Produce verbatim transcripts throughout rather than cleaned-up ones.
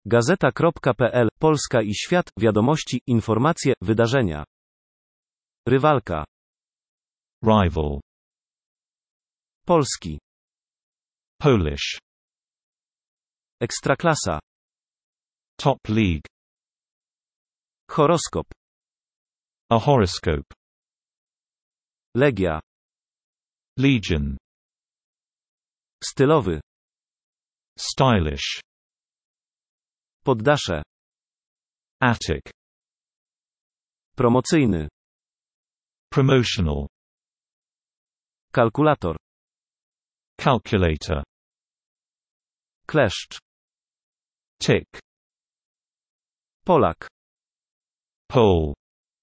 Gazeta kropka pe el, Polska i świat, wiadomości, informacje, wydarzenia. Rywalka. Rival. Polski. Polish. Ekstraklasa. Top League. Horoskop. A horoscope. Legia. Legion. Stylowy. Stylish. Poddasze. Attic. Promocyjny. Promotional. Kalkulator. Calculator. Kleszcz. Tick. Polak. Pole.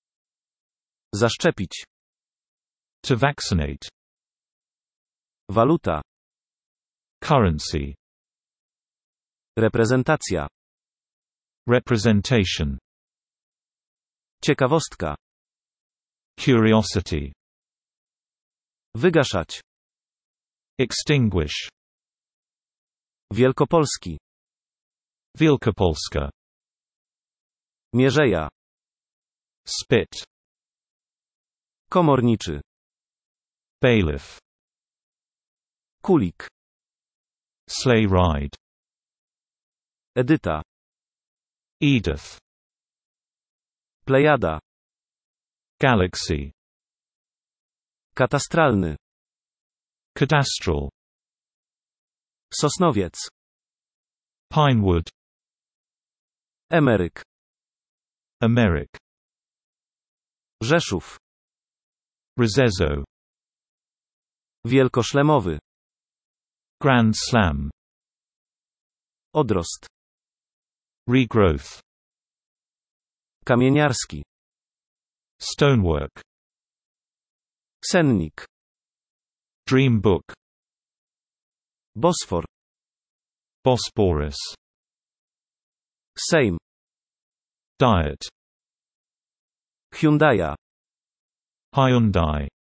Zaszczepić. To vaccinate. Waluta. Currency. Reprezentacja. Representation. Ciekawostka. Curiosity. Wygaszać. Extinguish. Wielkopolski. Wielkopolska. Mierzeja. Spit. Komorniczy. Bailiff. Kulik. Sleigh ride. Edyta. Edith. Plejada. Galaxy. Katastralny. Cadastral. Sosnowiec. Pinewood. Emeryk. Emeric. Rzeszów. Rzeszow. Wielkoszlemowy. Grand Slam. Odrost. Regrowth. Kamieniarski. Stonework. Sennik. Dream book. Bosfor. Bosporus. Sejm. Diet. Hyundai'a. Hyundai.